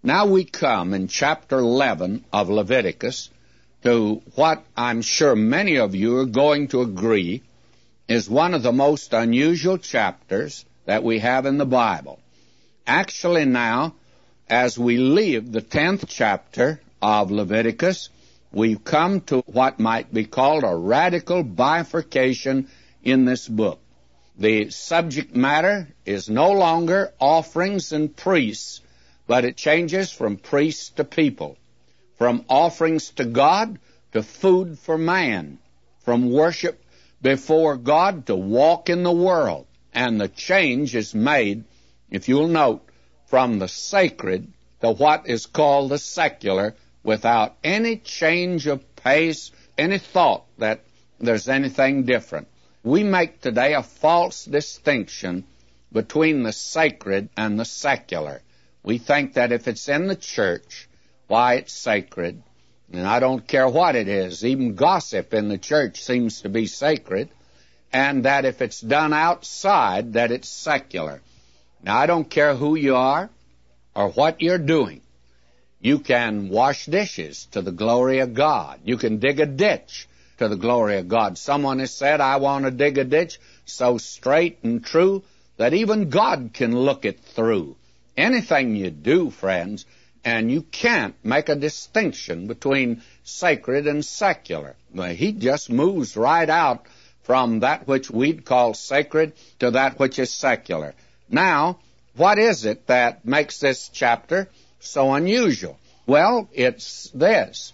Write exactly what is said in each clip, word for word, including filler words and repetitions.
Now we come in chapter eleven of Leviticus to what I'm sure many of you are going to agree is one of the most unusual chapters that we have in the Bible. Actually now, as we leave the tenth chapter of Leviticus, we've come to what might be called a radical bifurcation in this book. The subject matter is no longer offerings and priests, but it changes from priests to people, from offerings to God to food for man, from worship before God to walk in the world. And the change is made, if you'll note, from the sacred to what is called the secular, without any change of pace, any thought that there's anything different. We make today a false distinction between the sacred and the secular. We think that if it's in the church, why, it's sacred. And I don't care what it is. Even gossip in the church seems to be sacred. And that if it's done outside, that it's secular. Now, I don't care who you are or what you're doing. You can wash dishes to the glory of God. You can dig a ditch to the glory of God. Someone has said, I want to dig a ditch so straight and true that even God can look it through. Anything you do, friends, and you can't make a distinction between sacred and secular. Well, he just moves right out from that which we'd call sacred to that which is secular. Now, what is it that makes this chapter so unusual? Well, it's this.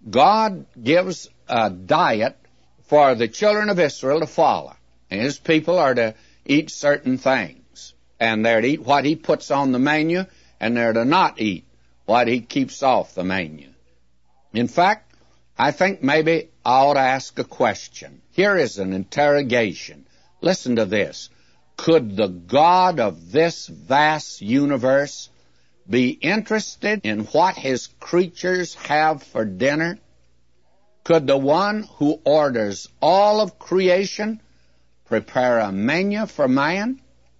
God gives a diet for the children of Israel to follow. And his people are to eat certain things. And they're to eat what he puts on the menu, and they're to not eat what he keeps off the menu. In fact, I think maybe I ought to ask a question. Here is an interrogation. Listen to this. Could the God of this vast universe be interested in what his creatures have for dinner? Could the one who orders all of creation prepare a menu for man?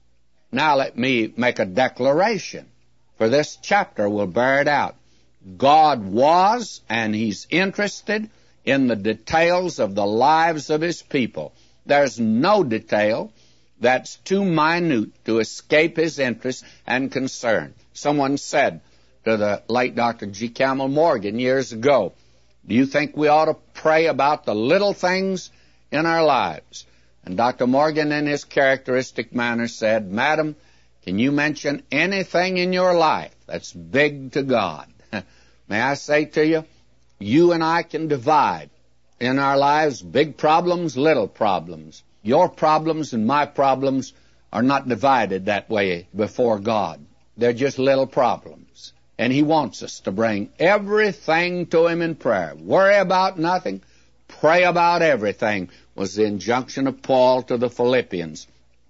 Now let me make a declaration, for this chapter will bear it out. God was, and he's interested in the details of the lives of his people. There's no detail that's too minute to escape his interest and concern. Someone said to the late Doctor G. Campbell Morgan years ago, do you think we ought to pray about the little things in our lives? And Doctor Morgan, in his characteristic manner, said, Madam, can you mention anything in your life that's big to God? May I say to you, you and I can divide in our lives big problems, little problems. Your problems and my problems are not divided that way before God. They're just little problems. And he wants us to bring everything to him in prayer. Worry about nothing. Pray about everything was the injunction of Paul to the Philippians.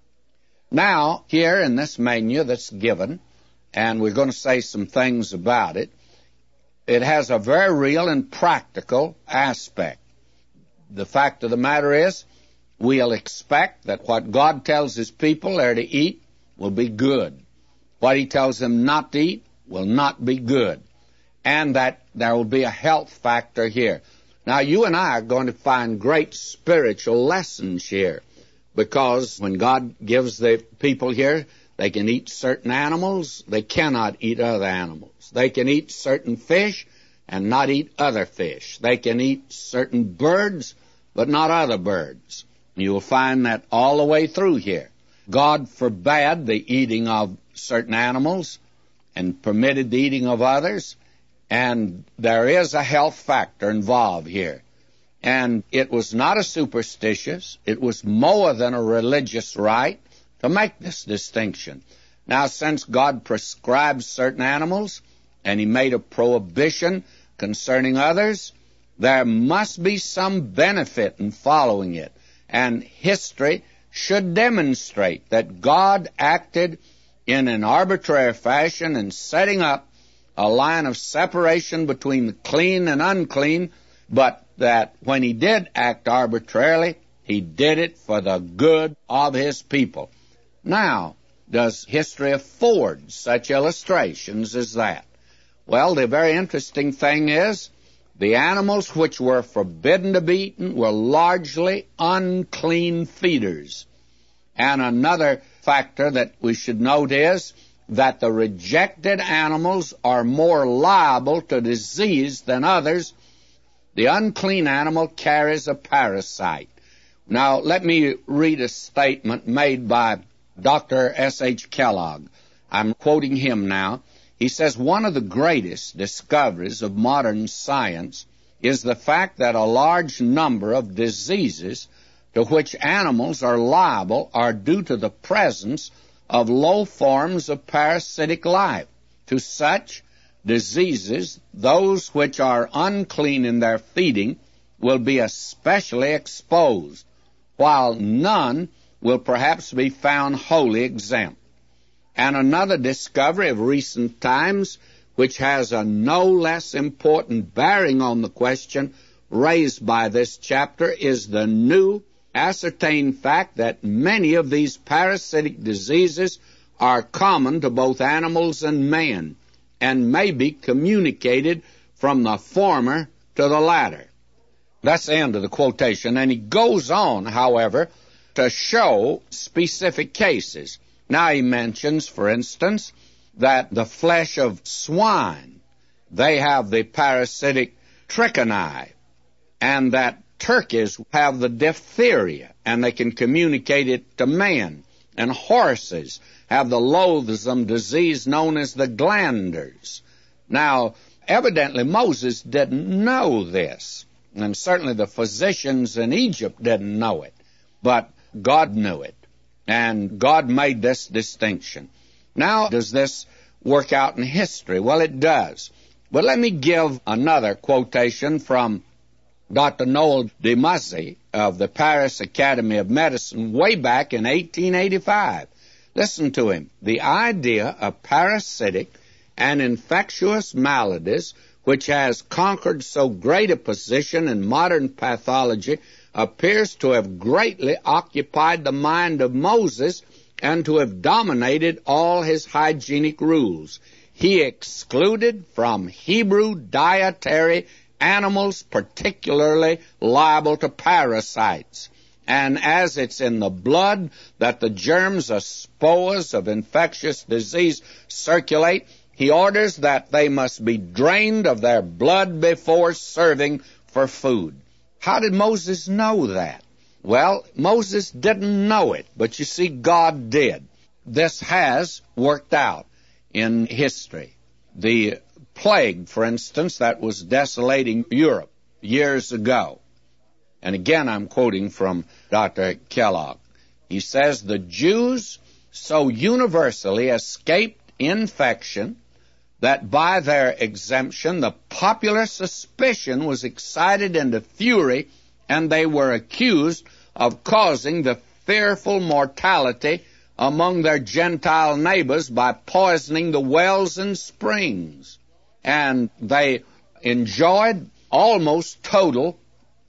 Now, here in this menu that's given, and we're going to say some things about it, it has a very real and practical aspect. The fact of the matter is, we'll expect that what God tells his people they're to eat will be good. What he tells them not to eat will not be good. And that there will be a health factor here. Now, you and I are going to find great spiritual lessons here, because when God gives the people here, they can eat certain animals, they cannot eat other animals. They can eat certain fish and not eat other fish. They can eat certain birds, but not other birds. You will find that all the way through here. God forbade the eating of certain animals and permitted the eating of others. And there is a health factor involved here. And it was not a superstitious, it was more than a religious right to make this distinction. Now, since God prescribed certain animals, and he made a prohibition concerning others, there must be some benefit in following it. And history should demonstrate that God acted in an arbitrary fashion in setting up a line of separation between the clean and unclean, but that when he did act arbitrarily, he did it for the good of his people. Now, does history afford such illustrations as that? Well, the very interesting thing is the animals which were forbidden to be eaten were largely unclean feeders. And another factor that we should note is that the rejected animals are more liable to disease than others. The unclean animal carries a parasite. Now, let me read a statement made by Doctor S H Kellogg. I'm quoting him now. He says, one of the greatest discoveries of modern science is the fact that a large number of diseases to which animals are liable are due to the presence of low forms of parasitic life. To such diseases, those which are unclean in their feeding will be especially exposed, while none will perhaps be found wholly exempt. And another discovery of recent times, which has a no less important bearing on the question raised by this chapter, is the new ascertained fact that many of these parasitic diseases are common to both animals and man, and may be communicated from the former to the latter. That's the end of the quotation, and he goes on, however, to show specific cases. Now he mentions, for instance, that the flesh of swine, they have the parasitic trichinae, and that turkeys have the diphtheria, and they can communicate it to man, and horses have the loathsome disease known as the glanders. Now, evidently Moses didn't know this, and certainly the physicians in Egypt didn't know it, but God knew it. And God made this distinction. Now, does this work out in history? Well, it does. But let me give another quotation from Doctor Noel DeMasi of the Paris Academy of Medicine way back in eighteen eighty-five. Listen to him. The idea of parasitic and infectious maladies, which has conquered so great a position in modern pathology, appears to have greatly occupied the mind of Moses and to have dominated all his hygienic rules. He excluded from Hebrew dietary animals particularly liable to parasites. And as it's in the blood that the germs or spores of infectious disease circulate, he orders that they must be drained of their blood before serving for food. How did Moses know that? Well, Moses didn't know it, but you see, God did. This has worked out in history. The plague, for instance, that was desolating Europe years ago. And again, I'm quoting from Doctor Kellogg. He says, the Jews so universally escaped infection that by their exemption the popular suspicion was excited into fury, and they were accused of causing the fearful mortality among their Gentile neighbors by poisoning the wells and springs. And they enjoyed almost total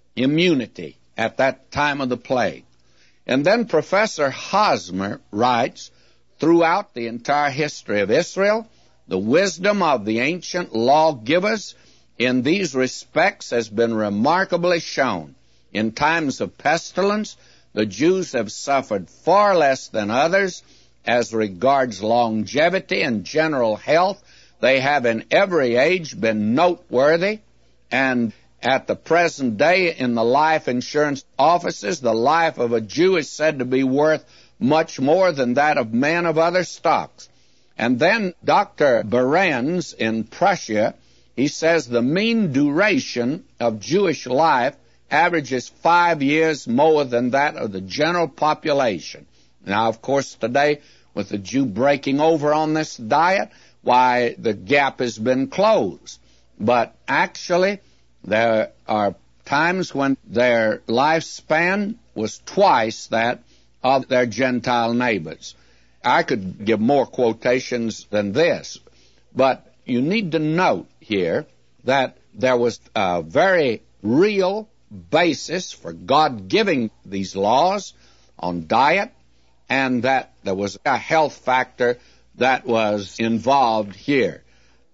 immunity at that time of the plague. And then Professor Hosmer writes, throughout the entire history of Israel, the wisdom of the ancient lawgivers in these respects has been remarkably shown. In times of pestilence, the Jews have suffered far less than others. As regards longevity and general health, they have in every age been noteworthy, and at the present day in the life insurance offices, the life of a Jew is said to be worth much more than that of men of other stocks. And then Doctor Behrens in Prussia, he says the mean duration of Jewish life averages five years more than that of the general population. Now, of course, today, with the Jew breaking over on this diet, why, the gap has been closed. But actually, there are times when their lifespan was twice that of their Gentile neighbors. I could give more quotations than this, but you need to note here that there was a very real basis for God giving these laws on diet, and that there was a health factor that was involved here.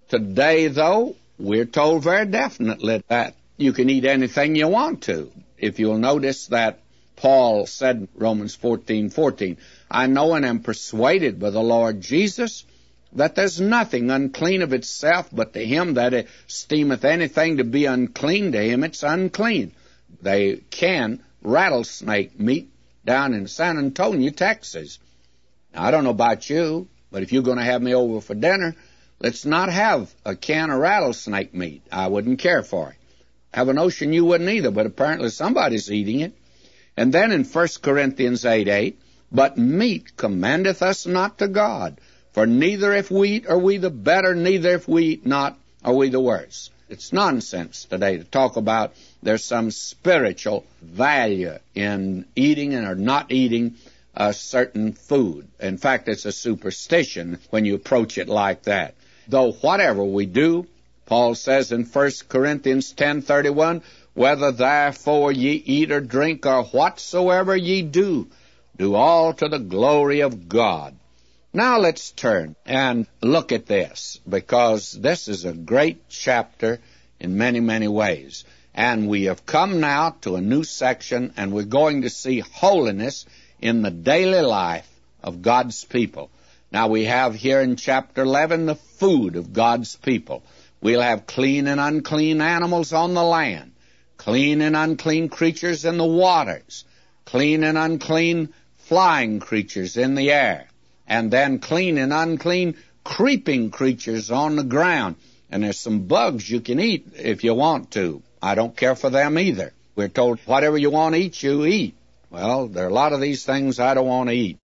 Today, though, we're told very definitely that you can eat anything you want to. If you'll notice that Paul said in Romans fourteen fourteen, I know and am persuaded by the Lord Jesus that there's nothing unclean of itself, but to him that esteemeth anything to be unclean, to him it's unclean. They can rattlesnake meat down in San Antonio, Texas. Now, I don't know about you, but if you're going to have me over for dinner, let's not have a can of rattlesnake meat. I wouldn't care for it. I have a notion you wouldn't either, but apparently somebody's eating it. And then in First Corinthians eight eight, but meat commendeth us not to God, for neither if we eat are we the better, neither if we eat not are we the worse. It's nonsense today to talk about there's some spiritual value in eating and or not eating a certain food. In fact, it's a superstition when you approach it like that. Though whatever we do, Paul says in First Corinthians ten thirty-one, whether therefore ye eat or drink or whatsoever ye do, do all to the glory of God. Now let's turn and look at this, because this is a great chapter in many, many ways. And we have come now to a new section, and we're going to see holiness in the daily life of God's people. Now we have here in chapter eleven the food of God's people. We'll have clean and unclean animals on the land, clean and unclean creatures in the waters, clean and unclean flying creatures in the air, and then clean and unclean creeping creatures on the ground. And there's some bugs you can eat if you want to. I don't care for them either. We're told whatever you want to eat, you eat. Well, there are a lot of these things I don't want to eat.